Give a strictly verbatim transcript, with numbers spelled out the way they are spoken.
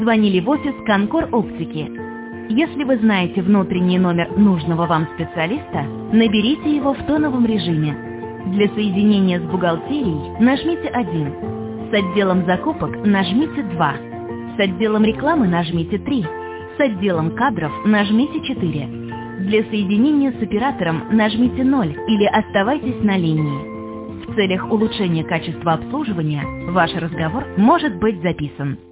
Звонили в офис Конкор Оптики. Если вы знаете внутренний номер нужного вам специалиста, наберите его в тоновом режиме. Для соединения с бухгалтерией нажмите один. С отделом закупок нажмите два. С отделом рекламы нажмите три. С отделом кадров нажмите четыре. Для соединения с оператором нажмите ноль или оставайтесь на линии. В целях улучшения качества обслуживания ваш разговор может быть записан.